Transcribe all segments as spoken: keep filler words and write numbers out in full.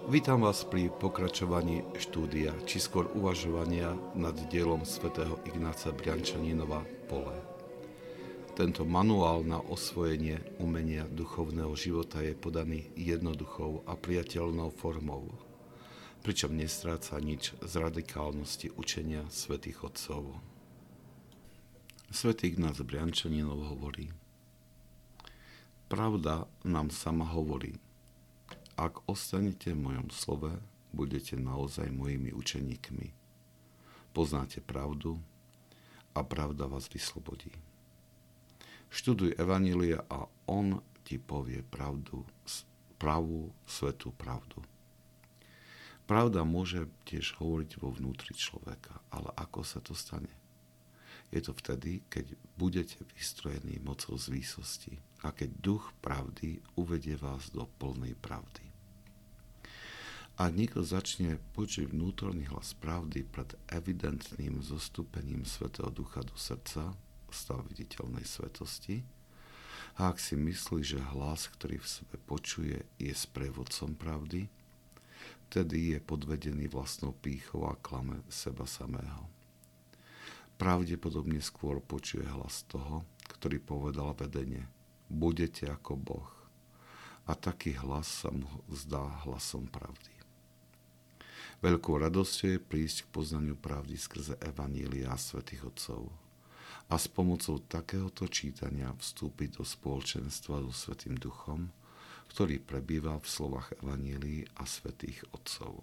Vítam vás pri pokračovaní štúdia, či skôr uvažovania nad dielom svätého Ignáca Briančaninova Pole. Tento manuál na osvojenie umenia duchovného života je podaný jednoduchou a priateľnou formou, pričom nestráca nič z radikálnosti učenia svätých otcov. Svätý Ignác Briančaninov hovorí: Pravda nám sama hovorí: ak ostanete v mojom slove, budete naozaj mojimi učeníkmi. Poznáte pravdu a pravda vás vyslobodí. Študuj Evanjelia a on ti povie pravdu, pravú, svätú pravdu. Pravda môže tiež hovoriť vo vnútri človeka, ale ako sa to stane? Je to vtedy, keď budete vystrojení mocou z výsosti a keď duch pravdy uvedie vás do plnej pravdy. Ak niekto začne počuť vnútorný hlas pravdy pred evidentným zostúpením Svätého Ducha do srdca, stav viditeľnej svetosti, a ak si myslí, že hlas, ktorý v sebe počuje, je sprievodcom pravdy, vtedy je podvedený vlastnou pýchou a klame seba samého. Pravdepodobne skôr počuje hlas toho, ktorý povedal vedene: budete ako Boh. A taký hlas sa mu zdá hlasom pravdy. Veľkou radosťou je prísť k poznaniu pravdy skrze Evanjelia svätých otcov a s pomocou takéhoto čítania vstúpiť do spoločenstva so Svätým Duchom, ktorý prebýva v slovách Evanjelií a svätých otcov.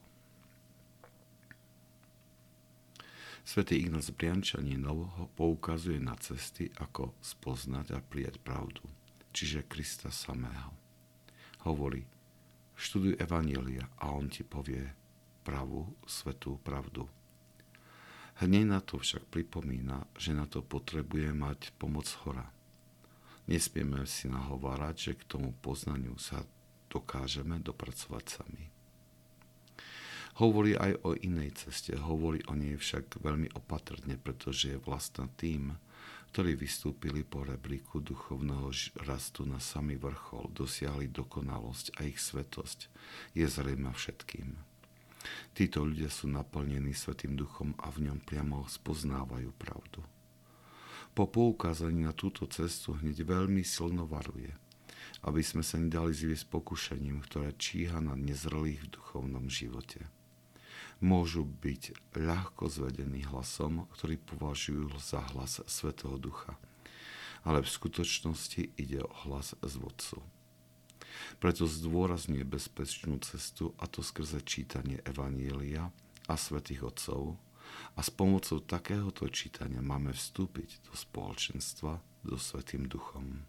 Svätý Ignác Briančaninov ho poukazuje na cesty, ako spoznať a prijať pravdu, čiže Krista samého. Hovorí: študuj Evanjelia a on ti povie pravú, svätú pravdu. Hneď na to však pripomína, že na to potrebuje mať pomoc hora. Nesmieme si nahovárať, že k tomu poznaniu sa dokážeme dopracovať sami. Hovorí aj o inej ceste, hovorí o nej však veľmi opatrne, pretože je vlastná tým, ktorí vystúpili po rebríku duchovného rastu na samý vrchol, dosiahli dokonalosť a ich svetosť je zrejma všetkým. Títo ľudia sú naplnení Svätým Duchom a v ňom priamo spoznávajú pravdu. Po poukázaní na túto cestu hneď veľmi silno varuje, aby sme sa nedali zviesť pokušením, ktoré číha na nezrelých v duchovnom živote. Môžu byť ľahko zvedení hlasom, ktorý považujú za hlas Svätého Ducha, ale v skutočnosti ide o hlas z vodcu. Preto zdôrazňuje bezpečnú cestu, a to skrze čítanie Evanjelia a svätých otcov, a s pomocou takéhoto čítania máme vstúpiť do spoločenstva so Svätým Duchom.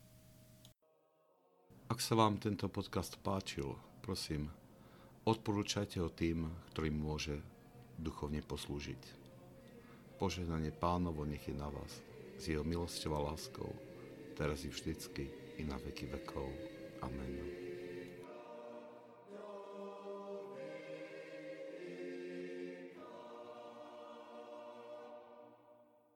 Ak sa vám tento podcast páčil, prosím, odporúčajte ho tým, ktorým môže duchovne poslúžiť. Požehnanie Pánovo nech je na vás, s jeho milosťou a láskou, teraz i vždycky, i na veky vekov. Amen.